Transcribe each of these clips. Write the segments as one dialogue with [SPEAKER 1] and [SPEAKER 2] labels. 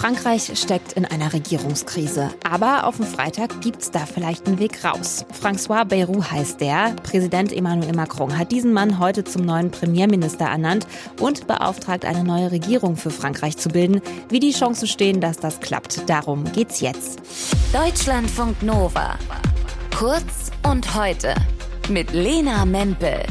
[SPEAKER 1] Frankreich steckt in einer Regierungskrise. Aber auf dem Freitag gibt's da vielleicht einen Weg raus. François Bayrou heißt der. Präsident Emmanuel Macron hat diesen Mann heute zum neuen Premierminister ernannt und beauftragt, eine neue Regierung für Frankreich zu bilden. Wie die Chancen stehen, dass das klappt, darum geht's jetzt.
[SPEAKER 2] Deutschlandfunk Nova. Kurz und heute mit Lena Mempel.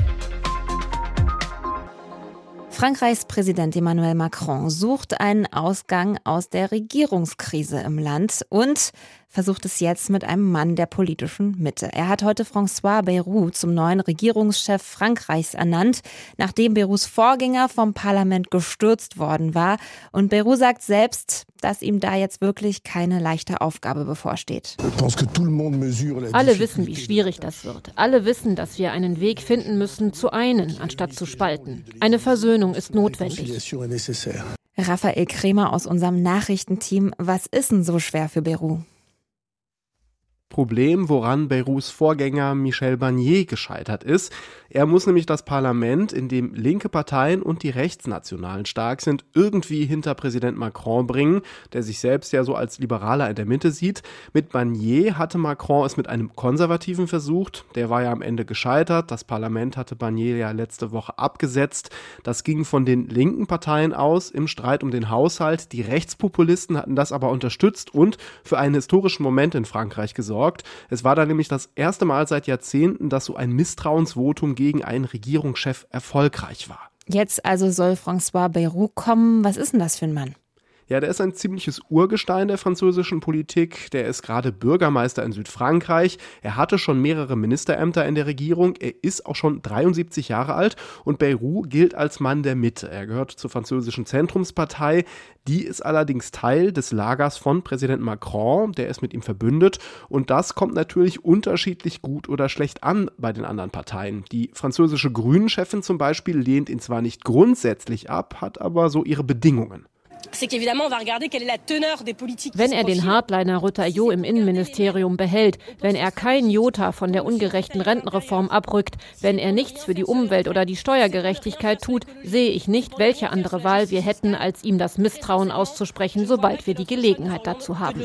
[SPEAKER 1] Frankreichs Präsident Emmanuel Macron sucht einen Ausgang aus der Regierungskrise im Land und versucht es jetzt mit einem Mann der politischen Mitte. Er hat heute François Bayrou zum neuen Regierungschef Frankreichs ernannt, nachdem Bayrous Vorgänger vom Parlament gestürzt worden war. Und Bayrou sagt selbst, dass ihm da jetzt wirklich keine leichte Aufgabe bevorsteht.
[SPEAKER 3] Alle wissen, wie schwierig das wird. Alle wissen, dass wir einen Weg finden müssen, zu einen, anstatt zu spalten. Eine Versöhnung ist notwendig.
[SPEAKER 1] Raphael Kremer aus unserem Nachrichtenteam. Was ist denn so schwer für Bayrou?
[SPEAKER 4] Problem, woran Bayrous Vorgänger Michel Barnier gescheitert ist. Er muss nämlich das Parlament, in dem linke Parteien und die Rechtsnationalen stark sind, irgendwie hinter Präsident Macron bringen, der sich selbst ja so als Liberaler in der Mitte sieht. Mit Barnier hatte Macron es mit einem Konservativen versucht. Der war ja am Ende gescheitert. Das Parlament hatte Barnier ja letzte Woche abgesetzt. Das ging von den linken Parteien aus im Streit um den Haushalt. Die Rechtspopulisten hatten das aber unterstützt und für einen historischen Moment in Frankreich gesorgt. Es war da nämlich das erste Mal seit Jahrzehnten, dass so ein Misstrauensvotum gegen einen Regierungschef erfolgreich war.
[SPEAKER 1] Jetzt also soll François Bayrou kommen. Was ist denn das für ein Mann?
[SPEAKER 4] Ja, der ist ein ziemliches Urgestein der französischen Politik. Der ist gerade Bürgermeister in Südfrankreich. Er hatte schon mehrere Ministerämter in der Regierung. Er ist auch schon 73 Jahre alt und Bayrou gilt als Mann der Mitte. Er gehört zur französischen Zentrumspartei. Die ist allerdings Teil des Lagers von Präsident Macron. Der ist mit ihm verbündet und das kommt natürlich unterschiedlich gut oder schlecht an bei den anderen Parteien. Die französische Grünen-Chefin zum Beispiel lehnt ihn zwar nicht grundsätzlich ab, hat aber so ihre Bedingungen.
[SPEAKER 3] Wenn er den Hardliner Retailleau im Innenministerium behält, wenn er kein Jota von der ungerechten Rentenreform abrückt, wenn er nichts für die Umwelt oder die Steuergerechtigkeit tut, sehe ich nicht, welche andere Wahl wir hätten, als ihm das Misstrauen auszusprechen, sobald wir die Gelegenheit dazu haben.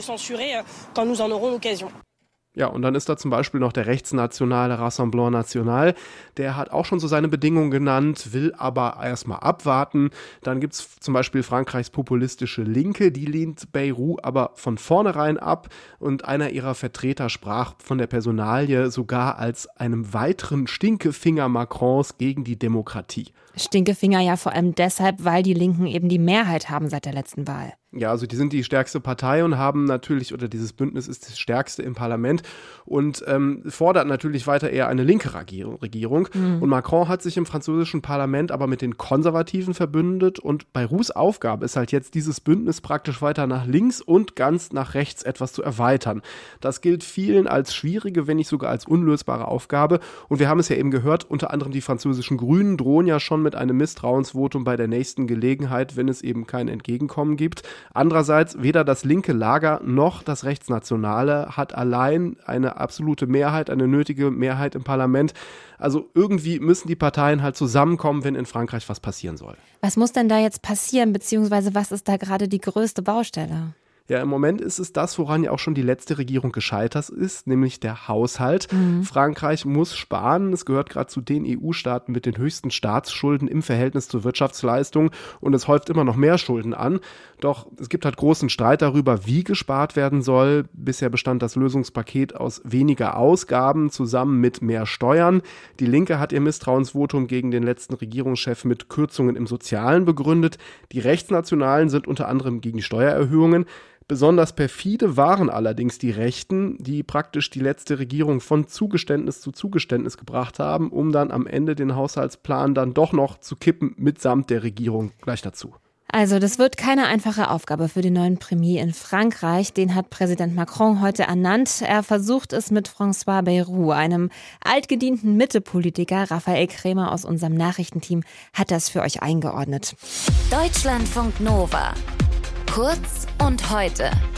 [SPEAKER 4] Ja, und dann ist da zum Beispiel noch der rechtsnationale Rassemblement National. Der hat auch schon so seine Bedingungen genannt, will aber erstmal abwarten. Dann gibt's zum Beispiel Frankreichs populistische Linke, die lehnt Bayrou aber von vornherein ab. Und einer ihrer Vertreter sprach von der Personalie sogar als einem weiteren Stinkefinger Macrons gegen die Demokratie.
[SPEAKER 1] Stinkefinger ja vor allem deshalb, weil die Linken eben die Mehrheit haben seit der letzten Wahl.
[SPEAKER 4] Ja, also die sind die stärkste Partei und haben natürlich, oder dieses Bündnis ist das stärkste im Parlament und fordert natürlich weiter eher eine linke Regierung. Und Macron hat sich im französischen Parlament aber mit den Konservativen verbündet und Bayrous Aufgabe ist halt jetzt, dieses Bündnis praktisch weiter nach links und ganz nach rechts etwas zu erweitern. Das gilt vielen als schwierige, wenn nicht sogar als unlösbare Aufgabe und wir haben es ja eben gehört, unter anderem die französischen Grünen drohen ja schon mit einem Misstrauensvotum bei der nächsten Gelegenheit, wenn es eben kein Entgegenkommen gibt. Andererseits, weder das linke Lager noch das Rechtsnationale hat allein eine absolute Mehrheit, eine nötige Mehrheit im Parlament. Also irgendwie müssen die Parteien halt zusammenkommen, wenn in Frankreich was passieren soll.
[SPEAKER 1] Was muss denn da jetzt passieren, beziehungsweise was ist da gerade die größte Baustelle?
[SPEAKER 4] Ja, im Moment ist es das, woran ja auch schon die letzte Regierung gescheitert ist, nämlich der Haushalt. Frankreich muss sparen. Es gehört gerade zu den EU-Staaten mit den höchsten Staatsschulden im Verhältnis zur Wirtschaftsleistung und es häuft immer noch mehr Schulden an. Doch es gibt halt großen Streit darüber, wie gespart werden soll. Bisher bestand das Lösungspaket aus weniger Ausgaben zusammen mit mehr Steuern. Die Linke hat ihr Misstrauensvotum gegen den letzten Regierungschef mit Kürzungen im Sozialen begründet. Die Rechtsnationalen sind unter anderem gegen Steuererhöhungen. Besonders perfide waren allerdings die Rechten, die praktisch die letzte Regierung von Zugeständnis zu Zugeständnis gebracht haben, um dann am Ende den Haushaltsplan dann doch noch zu kippen, mitsamt der Regierung gleich dazu.
[SPEAKER 1] Also das wird keine einfache Aufgabe für den neuen Premier in Frankreich. Den hat Präsident Macron heute ernannt. Er versucht es mit François Bayrou, einem altgedienten Mitte-Politiker. Raphael Kremer aus unserem Nachrichtenteam hat das für euch eingeordnet.
[SPEAKER 2] Deutschlandfunk Nova. Kurz und heute.